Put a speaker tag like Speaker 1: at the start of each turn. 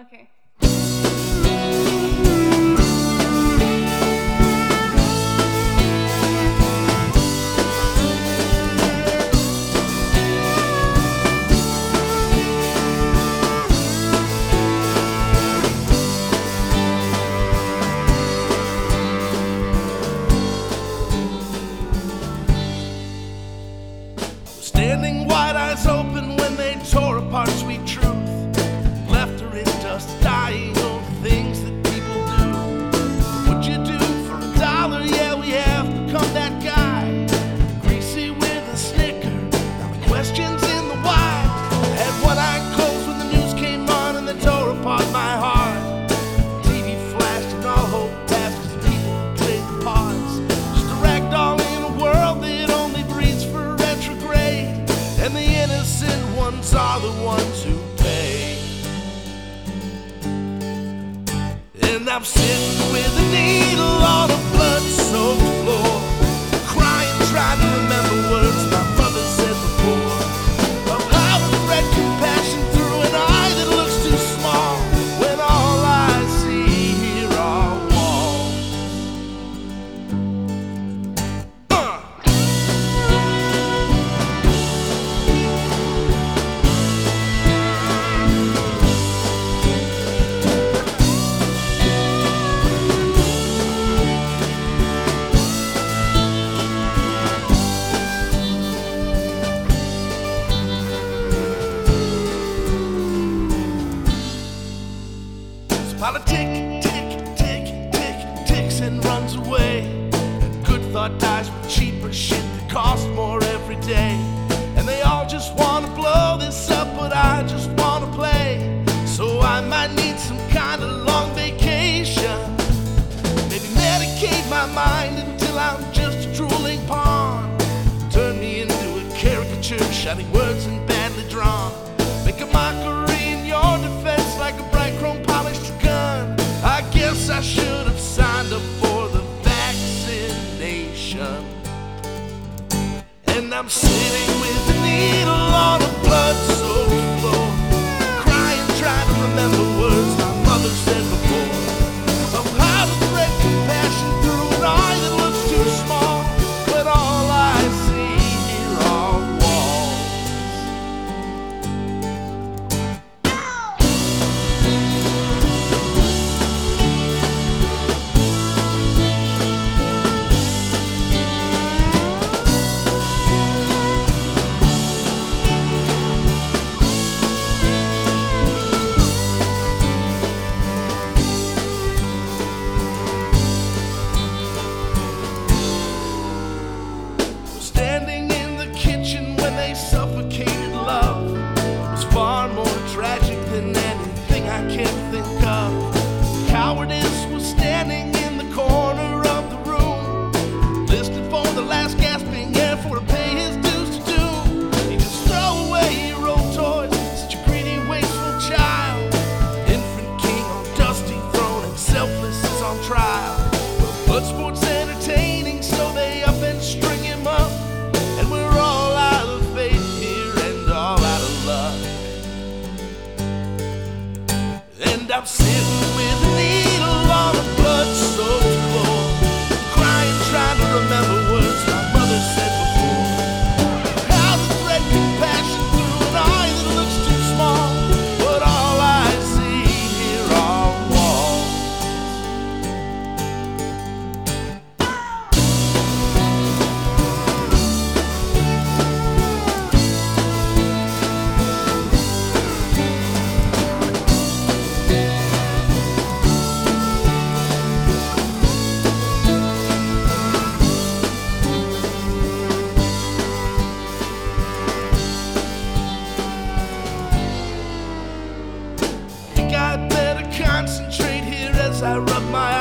Speaker 1: Okay.
Speaker 2: Standing wide eyes open when they tore apart sweet truth, left her in dust, dying over things that people do. What'd you do for $1? Yeah, we have become that guy, greasy with a snicker. Now the questions in the why. Had one eye closed when the news came on and they tore apart my heart. TV flashed and all hope passed 'cause people played the parts. Just a ragdoll in a world that only breeds for retrograde. And the innocent ones are the ones who pay. And I'm sitting with a needle on a blood-soaked floor, crying, trying to remember words my mother said before, of how to thread compassion through an eye that looks too small, when all I see here are walls. Politic, tick, tick, tick, ticks and runs away. And good thought dies with cheaper shit that costs more every day. And they all just wanna blow this up, but I just wanna play. So I might need some kind of long vacation. Maybe medicate my mind until I'm just a drooling pawn. Turn me into a caricature, shouting words and badly drawn. Make a mockery in your defense like a bright chrome polished gun. I guess I should have signed up for the vaccination. And I'm sitting with a needle on a blood-soaked floor, crying, trying to remember words my mother said before, of how to thread compassion through an eye that looks too small, but all I see here are walls. Standing in the kitchen when they suffocated love was far more tragic than anything I can think of. Cowardice was standing in the corner of the room, listed for the last gasping air for to pay his dues to doom. He just throw away your old toys, such a greedy, wasteful child. Infant king on dusty throne and selfless is on trial. But sports entertaining, so they up and string him up. And we're all out of faith here and all out of luck. And I'm sitting with a needle on a blood-soaked floor, crying, trying to remember words my mother said before. How to thread compassion through an eye that looks too small, but all I see here are walls. Think I'd better concentrate here as I rub my